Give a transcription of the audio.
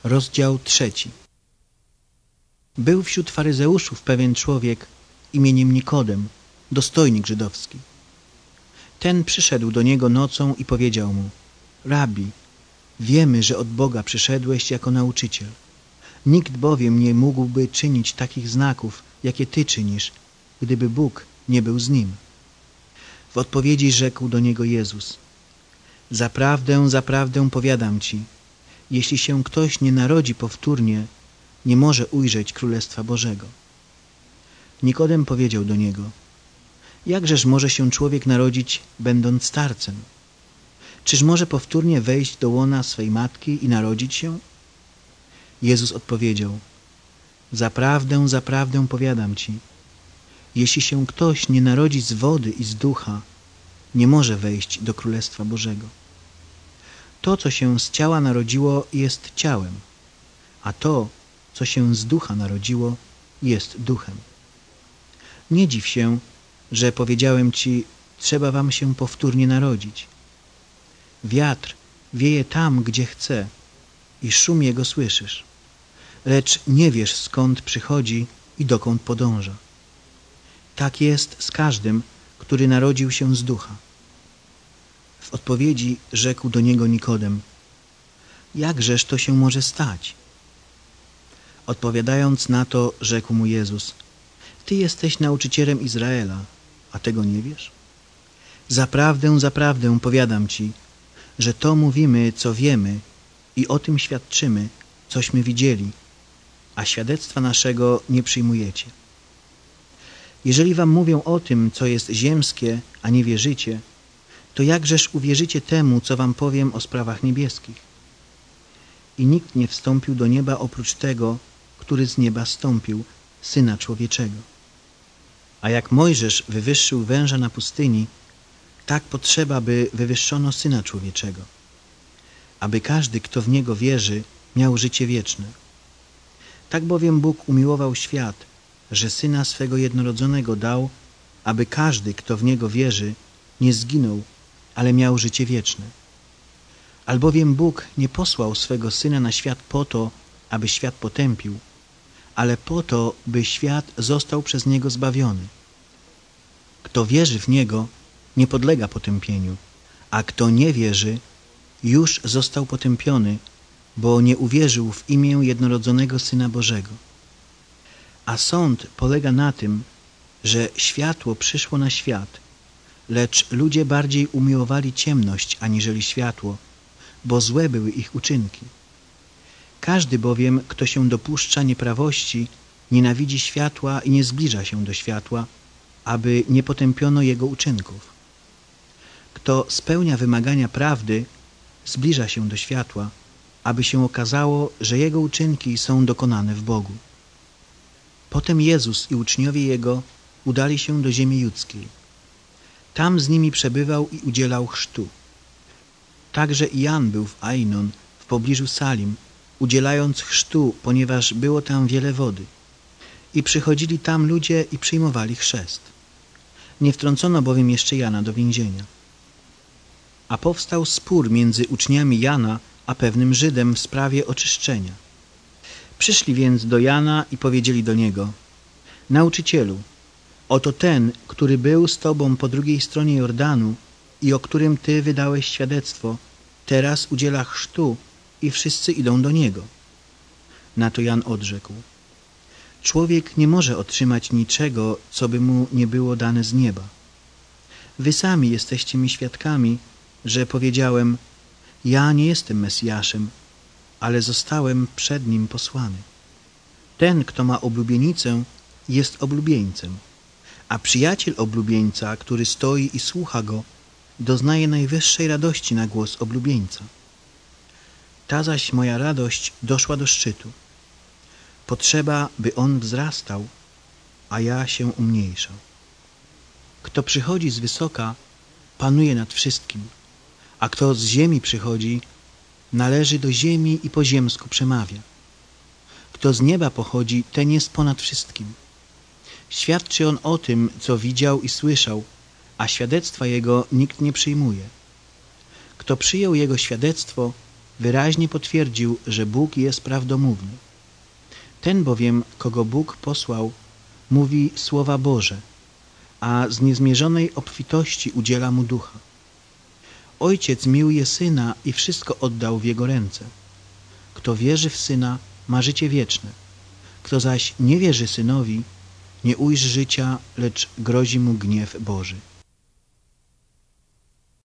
Rozdział 3. Był wśród faryzeuszów pewien człowiek imieniem Nikodem, dostojnik żydowski. Ten przyszedł do niego nocą i powiedział mu: Rabbi, wiemy, że od Boga przyszedłeś jako nauczyciel. Nikt bowiem nie mógłby czynić takich znaków, jakie ty czynisz, gdyby Bóg nie był z nim. W odpowiedzi rzekł do niego Jezus: Zaprawdę, zaprawdę powiadam ci, jeśli się ktoś nie narodzi powtórnie, nie może ujrzeć Królestwa Bożego. Nikodem powiedział do niego: Jakżeż może się człowiek narodzić, będąc starcem? Czyż może powtórnie wejść do łona swej matki i narodzić się? Jezus odpowiedział: Zaprawdę, zaprawdę powiadam ci, jeśli się ktoś nie narodzi z wody i z ducha, nie może wejść do Królestwa Bożego. To, co się z ciała narodziło, jest ciałem, a to, co się z ducha narodziło, jest duchem. Nie dziw się, że powiedziałem ci, trzeba wam się powtórnie narodzić. Wiatr wieje tam, gdzie chce i szum jego słyszysz, lecz nie wiesz, skąd przychodzi i dokąd podąża. Tak jest z każdym, który narodził się z ducha. W odpowiedzi rzekł do niego Nikodem: Jakżeż to się może stać? Odpowiadając na to, rzekł mu Jezus: Ty jesteś nauczycielem Izraela, a tego nie wiesz? Zaprawdę, zaprawdę powiadam ci, że to mówimy, co wiemy i o tym świadczymy, cośmy widzieli, a świadectwa naszego nie przyjmujecie. Jeżeli wam mówią o tym, co jest ziemskie, a nie wierzycie, to jakżeż uwierzycie temu, co wam powiem o sprawach niebieskich? I nikt nie wstąpił do nieba oprócz tego, który z nieba zstąpił, Syna Człowieczego. A jak Mojżesz wywyższył węża na pustyni, tak potrzeba, by wywyższono Syna Człowieczego, aby każdy, kto w Niego wierzy, miał życie wieczne. Tak bowiem Bóg umiłował świat, że Syna swego jednorodzonego dał, aby każdy, kto w Niego wierzy, nie zginął, ale miał życie wieczne. Albowiem Bóg nie posłał swego Syna na świat po to, aby świat potępił, ale po to, by świat został przez Niego zbawiony. Kto wierzy w Niego, nie podlega potępieniu, a kto nie wierzy, już został potępiony, bo nie uwierzył w imię jednorodzonego Syna Bożego. A sąd polega na tym, że światło przyszło na świat, lecz ludzie bardziej umiłowali ciemność aniżeli światło, bo złe były ich uczynki. Każdy bowiem, kto się dopuszcza nieprawości, nienawidzi światła i nie zbliża się do światła, aby nie potępiono jego uczynków. Kto spełnia wymagania prawdy, zbliża się do światła, aby się okazało, że jego uczynki są dokonane w Bogu. Potem Jezus i uczniowie Jego udali się do ziemi judzkiej. Tam z nimi przebywał i udzielał chrztu. Także i Jan był w Ainon, w pobliżu Salim, udzielając chrztu, ponieważ było tam wiele wody. I przychodzili tam ludzie i przyjmowali chrzest. Nie wtrącono bowiem jeszcze Jana do więzienia. A powstał spór między uczniami Jana a pewnym Żydem w sprawie oczyszczenia. Przyszli więc do Jana i powiedzieli do niego: Nauczycielu, oto ten, który był z tobą po drugiej stronie Jordanu i o którym ty wydałeś świadectwo, teraz udziela chrztu i wszyscy idą do niego. Na to Jan odrzekł: Człowiek nie może otrzymać niczego, co by mu nie było dane z nieba. Wy sami jesteście mi świadkami, że powiedziałem: Ja nie jestem Mesjaszem, ale zostałem przed nim posłany. Ten, kto ma oblubienicę, jest oblubieńcem, a przyjaciel oblubieńca, który stoi i słucha go, doznaje najwyższej radości na głos oblubieńca. Ta zaś moja radość doszła do szczytu. Potrzeba, by on wzrastał, a ja się umniejszał. Kto przychodzi z wysoka, panuje nad wszystkim, a kto z ziemi przychodzi, należy do ziemi i po ziemsku przemawia. Kto z nieba pochodzi, ten jest ponad wszystkim. Świadczy on o tym, co widział i słyszał, a świadectwa jego nikt nie przyjmuje. Kto przyjął jego świadectwo, wyraźnie potwierdził, że Bóg jest prawdomówny. Ten bowiem, kogo Bóg posłał, mówi słowa Boże, a z niezmierzonej obfitości udziela mu ducha. Ojciec miłuje Syna i wszystko oddał w Jego ręce. Kto wierzy w Syna, ma życie wieczne. Kto zaś nie wierzy Synowi, nie ujrzy życia, lecz grozi mu gniew Boży.